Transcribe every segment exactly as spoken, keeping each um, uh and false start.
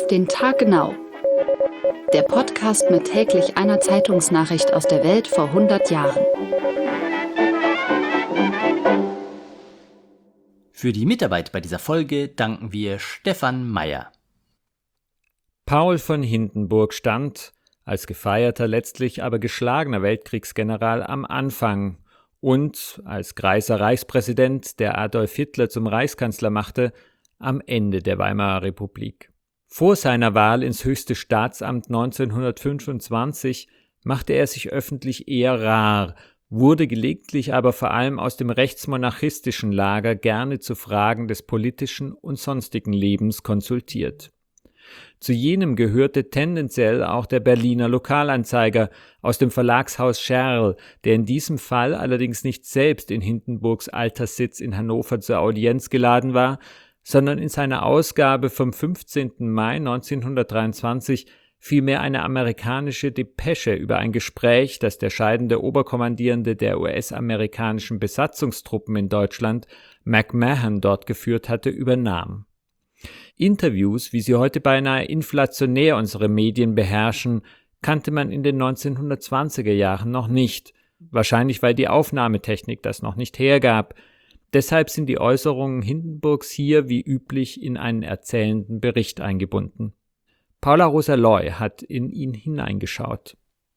den Tag genau. Der Podcast mit täglich einer Zeitungsnachricht aus der Welt vor hundert Jahren. Für die Mitarbeit bei dieser Folge danken wir Stefan Meyer. Paul von Hindenburg stand, als gefeierter, letztlich aber geschlagener Weltkriegsgeneral am Anfang und als greiser Reichspräsident, der Adolf Hitler zum Reichskanzler machte, am Ende der Weimarer Republik. Vor seiner Wahl ins höchste Staatsamt neunzehnhundertfünfundzwanzig machte er sich öffentlich eher rar, wurde gelegentlich aber vor allem aus dem rechtsmonarchistischen Lager gerne zu Fragen des politischen und sonstigen Lebens konsultiert. Zu jenem gehörte tendenziell auch der Berliner Lokalanzeiger aus dem Verlagshaus Scherl, der in diesem Fall allerdings nicht selbst in Hindenburgs Alterssitz in Hannover zur Audienz geladen war, sondern in seiner Ausgabe vom fünfzehnten Mai neunzehnhundertdreiundzwanzig vielmehr eine amerikanische Depesche über ein Gespräch, das der scheidende Oberkommandierende der U S-amerikanischen Besatzungstruppen in Deutschland, McMahon, dort geführt hatte, übernahm. Interviews, wie sie heute beinahe inflationär unsere Medien beherrschen, kannte man in den neunzehnhundertzwanziger Jahren noch nicht, wahrscheinlich weil die Aufnahmetechnik das noch nicht hergab. Deshalb sind die Äußerungen Hindenburgs hier wie üblich in einen erzählenden Bericht eingebunden. Paula Rosa-Loy hat in ihn hineingeschaut.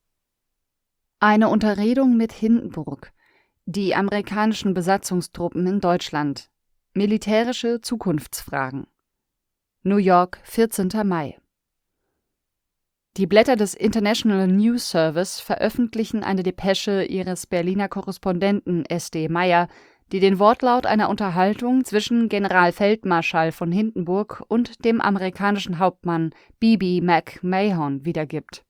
Eine Unterredung mit Hindenburg. Die amerikanischen Besatzungstruppen in Deutschland. Militärische Zukunftsfragen. New York, vierzehnter Mai. Die Blätter des International News Service veröffentlichen eine Depesche ihres Berliner Korrespondenten S D Meyer, die den Wortlaut einer Unterhaltung zwischen Generalfeldmarschall von Hindenburg und dem amerikanischen Hauptmann B B McMahon wiedergibt.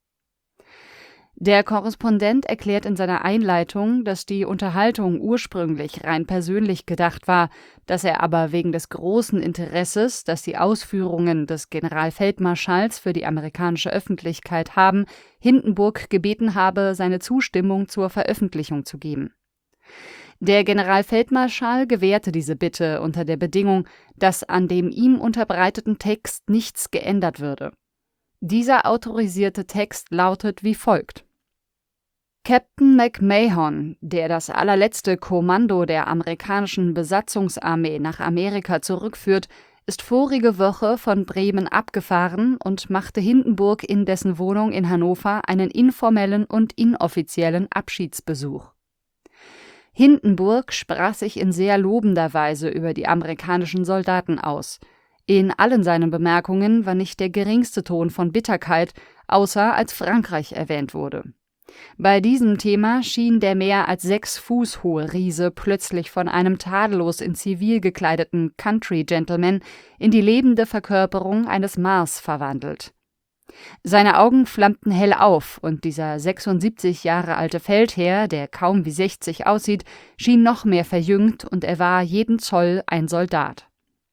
Der Korrespondent erklärt in seiner Einleitung, dass die Unterhaltung ursprünglich rein persönlich gedacht war, dass er aber wegen des großen Interesses, das die Ausführungen des Generalfeldmarschalls für die amerikanische Öffentlichkeit haben, Hindenburg gebeten habe, seine Zustimmung zur Veröffentlichung zu geben. Der Generalfeldmarschall gewährte diese Bitte unter der Bedingung, dass an dem ihm unterbreiteten Text nichts geändert würde. Dieser autorisierte Text lautet wie folgt: Captain McMahon, der das allerletzte Kommando der amerikanischen Besatzungsarmee nach Amerika zurückführt, ist vorige Woche von Bremen abgefahren und machte Hindenburg in dessen Wohnung in Hannover einen informellen und inoffiziellen Abschiedsbesuch. Hindenburg sprach sich in sehr lobender Weise über die amerikanischen Soldaten aus. In allen seinen Bemerkungen war nicht der geringste Ton von Bitterkeit, außer als Frankreich erwähnt wurde. Bei diesem Thema schien der mehr als sechs Fuß hohe Riese plötzlich von einem tadellos in Zivil gekleideten Country-Gentleman in die lebende Verkörperung eines Mars verwandelt. Seine Augen flammten hell auf, und dieser sechsundsiebzig Jahre alte Feldherr, der kaum wie sechzig aussieht, schien noch mehr verjüngt, und er war jeden Zoll ein Soldat.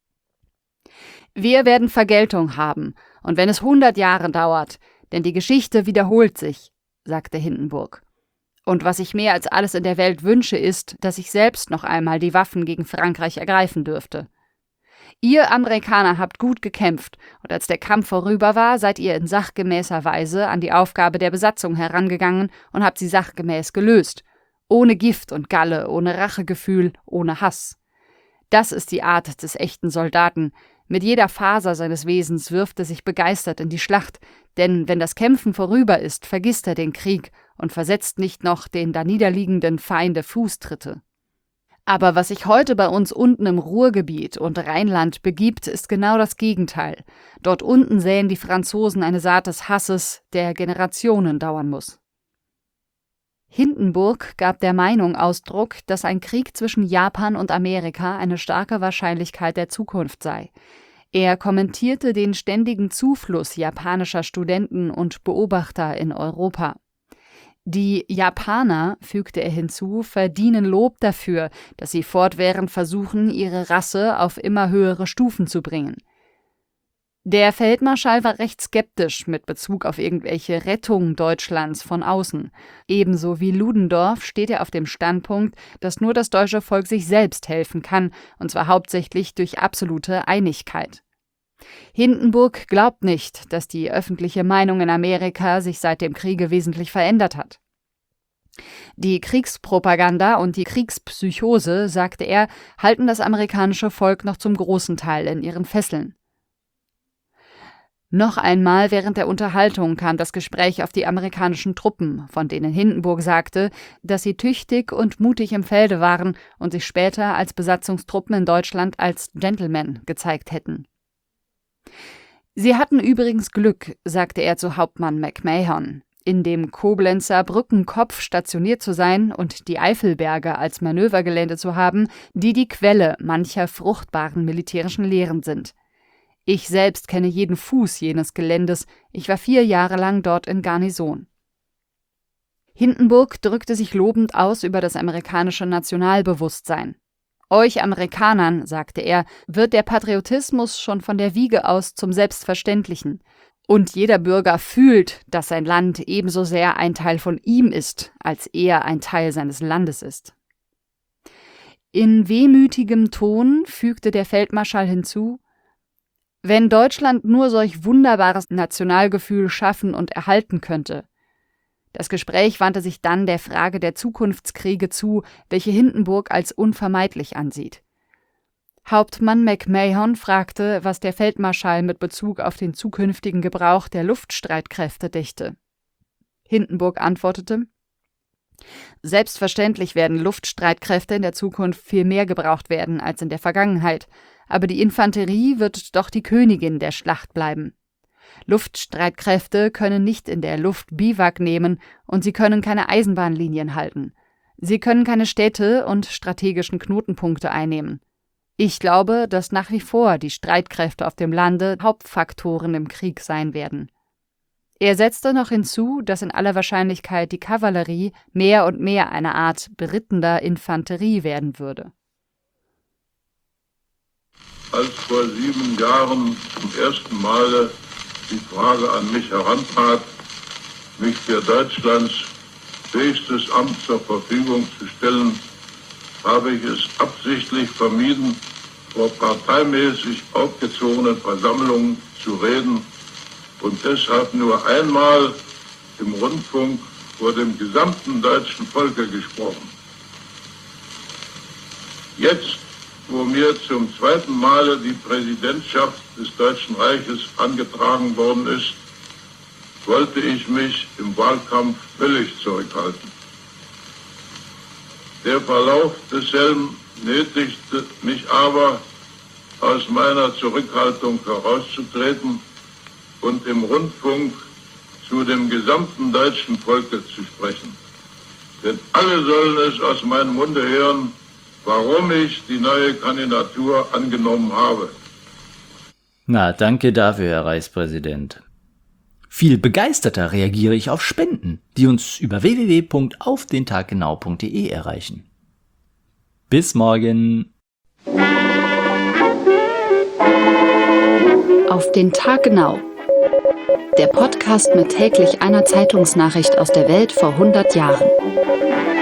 Wir werden Vergeltung haben, und wenn es hundert Jahre dauert, denn die Geschichte wiederholt sich, sagte Hindenburg. Und was ich mehr als alles in der Welt wünsche, ist, dass ich selbst noch einmal die Waffen gegen Frankreich ergreifen dürfte. Ihr Amerikaner habt gut gekämpft, und als der Kampf vorüber war, seid ihr in sachgemäßer Weise an die Aufgabe der Besatzung herangegangen und habt sie sachgemäß gelöst. Ohne Gift und Galle, ohne Rachegefühl, ohne Hass. Das ist die Art des echten Soldaten. Mit jeder Faser seines Wesens wirft er sich begeistert in die Schlacht, denn wenn das Kämpfen vorüber ist, vergisst er den Krieg und versetzt nicht noch den daniederliegenden Feinde Fußtritte. Aber was sich heute bei uns unten im Ruhrgebiet und Rheinland begibt, ist genau das Gegenteil. Dort unten säen die Franzosen eine Saat des Hasses, der Generationen dauern muss. Hindenburg gab der Meinung Ausdruck, dass ein Krieg zwischen Japan und Amerika eine starke Wahrscheinlichkeit der Zukunft sei. Er kommentierte den ständigen Zufluss japanischer Studenten und Beobachter in Europa. Die Japaner, fügte er hinzu, verdienen Lob dafür, dass sie fortwährend versuchen, ihre Rasse auf immer höhere Stufen zu bringen. Der Feldmarschall war recht skeptisch mit Bezug auf irgendwelche Rettung Deutschlands von außen. Ebenso wie Ludendorff steht er auf dem Standpunkt, dass nur das deutsche Volk sich selbst helfen kann, und zwar hauptsächlich durch absolute Einigkeit. Hindenburg glaubt nicht, dass die öffentliche Meinung in Amerika sich seit dem Kriege wesentlich verändert hat. Die Kriegspropaganda und die Kriegspsychose, sagte er, halten das amerikanische Volk noch zum großen Teil in ihren Fesseln. Noch einmal während der Unterhaltung kam das Gespräch auf die amerikanischen Truppen, von denen Hindenburg sagte, dass sie tüchtig und mutig im Felde waren und sich später als Besatzungstruppen in Deutschland als Gentlemen gezeigt hätten. Sie hatten übrigens Glück, sagte er zu Hauptmann McMahon, in dem Koblenzer Brückenkopf stationiert zu sein und die Eifelberge als Manövergelände zu haben, die die Quelle mancher fruchtbaren militärischen Lehren sind. Ich selbst kenne jeden Fuß jenes Geländes, ich war vier Jahre lang dort in Garnison. Hindenburg drückte sich lobend aus über das amerikanische Nationalbewusstsein. Euch Amerikanern, sagte er, wird der Patriotismus schon von der Wiege aus zum Selbstverständlichen. Und jeder Bürger fühlt, dass sein Land ebenso sehr ein Teil von ihm ist, als er ein Teil seines Landes ist. In wehmütigem Ton fügte der Feldmarschall hinzu: Wenn Deutschland nur solch wunderbares Nationalgefühl schaffen und erhalten könnte. Das Gespräch wandte sich dann der Frage der Zukunftskriege zu, welche Hindenburg als unvermeidlich ansieht. Hauptmann McMahon fragte, was der Feldmarschall mit Bezug auf den zukünftigen Gebrauch der Luftstreitkräfte dächte. Hindenburg antwortete: Selbstverständlich werden Luftstreitkräfte in der Zukunft viel mehr gebraucht werden als in der Vergangenheit, aber die Infanterie wird doch die Königin der Schlacht bleiben. Luftstreitkräfte können nicht in der Luft Biwak nehmen und sie können keine Eisenbahnlinien halten. Sie können keine Städte und strategischen Knotenpunkte einnehmen. Ich glaube, dass nach wie vor die Streitkräfte auf dem Lande Hauptfaktoren im Krieg sein werden. Er setzte noch hinzu, dass in aller Wahrscheinlichkeit die Kavallerie mehr und mehr eine Art berittener Infanterie werden würde. Als vor sieben Jahren zum ersten Male die Frage an mich herantrat, mich für Deutschlands höchstes Amt zur Verfügung zu stellen, habe ich es absichtlich vermieden, vor parteimäßig aufgezogenen Versammlungen zu reden und deshalb nur einmal im Rundfunk vor dem gesamten deutschen Volke gesprochen. Jetzt, wo mir zum zweiten Male die Präsidentschaft des Deutschen Reiches angetragen worden ist, wollte ich mich im Wahlkampf völlig zurückhalten. Der Verlauf desselben nötigte mich aber, aus meiner Zurückhaltung herauszutreten und im Rundfunk zu dem gesamten deutschen Volke zu sprechen. Denn alle sollen es aus meinem Munde hören, warum ich die neue Kandidatur angenommen habe. Na, danke dafür, Herr Reichspräsident. Viel begeisterter reagiere ich auf Spenden, die uns über w w w punkt auf den tag genau punkt d e erreichen. Bis morgen. Auf den Tag genau. Der Podcast mit täglich einer Zeitungsnachricht aus der Welt vor hundert Jahren.